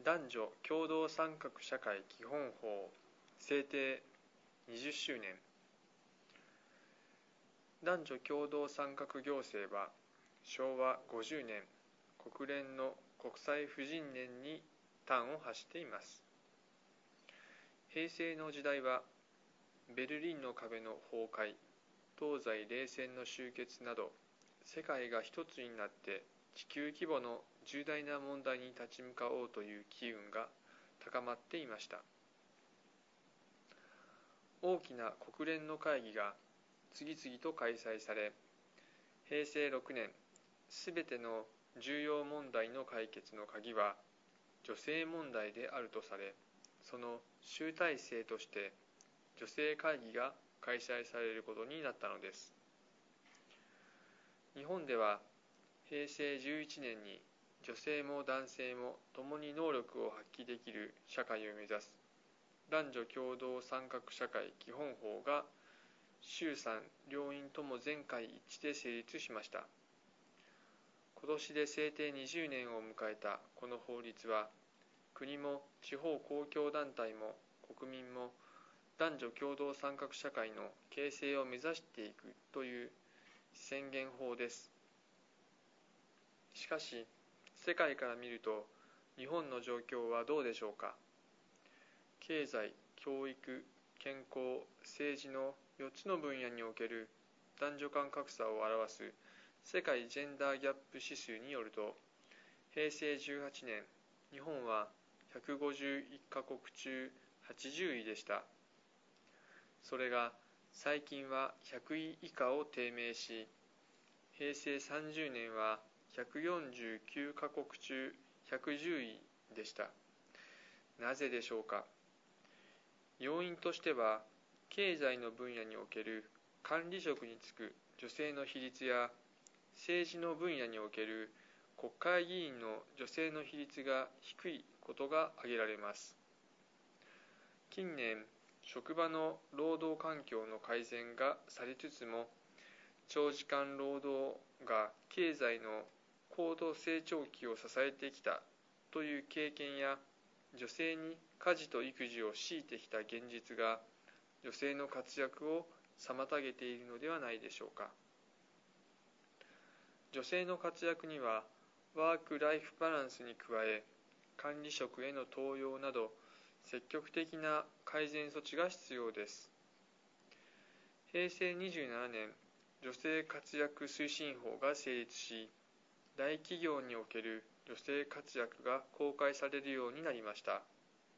男女共同参画社会基本法制定20周年。男女共同参画行政は昭和50年国連の国際婦人年に端を発しています。平成の時代はベルリンの壁の崩壊、東西冷戦の終結など世界が一つになって地球規模の重大な問題に立ち向かおうという機運が高まっていました。大きな国連の会議が次々と開催され、平成6年、すべての重要問題の解決の鍵は女性問題であるとされ、その集大成として女性会議が開催されることになったのです。日本では平成11年に女性も男性も共に能力を発揮できる社会を目指す男女共同参画社会基本法が衆参両院とも全会一致で成立しました。今年で制定20年を迎えたこの法律は、国も地方公共団体も国民も男女共同参画社会の形成を目指していくという宣言法です。しかし、世界から見ると日本の状況はどうでしょうか。経済、教育、健康、政治の4つの分野における男女間格差を表す世界ジェンダーギャップ指数によると、平成18年、日本は151カ国中80位でした。それが最近は100位以下を低迷し、平成30年は149カ国中110位でした。なぜでしょうか。要因としては、経済の分野における管理職に就く女性の比率や、政治の分野における国会議員の女性の比率が低いことが挙げられます。近年、職場の労働環境の改善がされつつも、長時間労働が経済の高度成長期を支えてきたという経験や、女性に家事と育児を強いてきた現実が女性の活躍を妨げているのではないでしょうか。女性の活躍にはワーク・ライフ・バランスに加え、管理職への登用など積極的な改善措置が必要です。平成27年、女性活躍推進法が成立し、大企業における女性活躍が公開されるようになりました。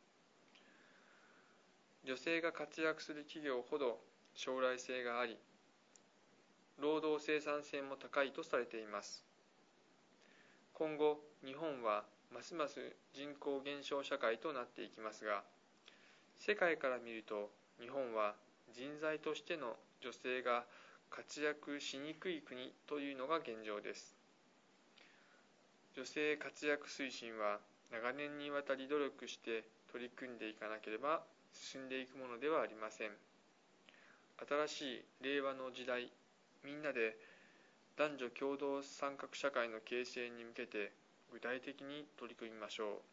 女性が活躍する企業ほど将来性があり、労働生産性も高いとされています。今後、日本はますます人口減少社会となっていきますが、世界から見ると日本は人材としての女性が活躍しにくい国というのが現状です。女性活躍推進は長年にわたり努力して取り組んでいかなければ進んでいくものではありません。新しい令和の時代、みんなで男女共同参画社会の形成に向けて具体的に取り組みましょう。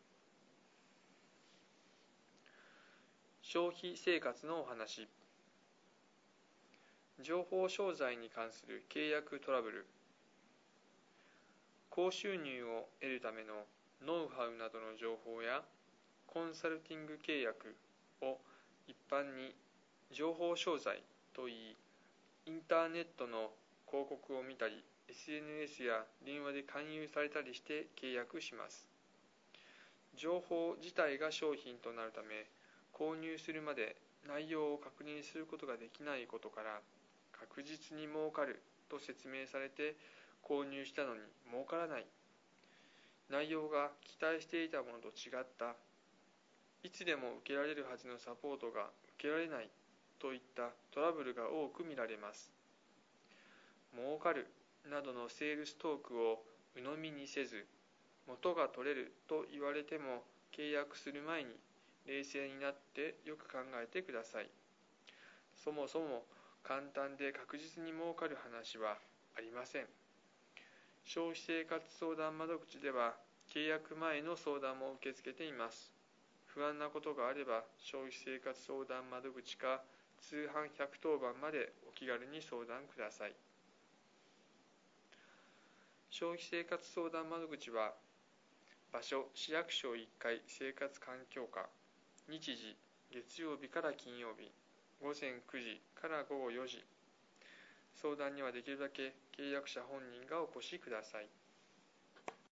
消費生活のお話。情報商材に関する契約トラブル。高収入を得るためのノウハウなどの情報やコンサルティング契約を一般に情報商材といい、インターネットの広告を見たり、SNS や電話で勧誘されたりして契約します。情報自体が商品となるため、購入するまで内容を確認することができないことから、確実に儲かると説明されて購入したのに儲からない、内容が期待していたものと違った、いつでも受けられるはずのサポートが受けられないといったトラブルが多く見られます。儲かるなどのセールストークを鵜呑みにせず、元が取れると言われても契約する前に冷静になってよく考えてください。そもそも簡単で確実に儲かる話はありません。消費生活相談窓口では契約前の相談も受け付けています。不安なことがあれば、消費生活相談窓口か通販110番までお気軽に相談ください。消費生活相談窓口は、場所、市役所1階生活環境課、日時、月曜日から金曜日、午前9時から午後4時。相談にはできるだけ契約者本人がお越しください。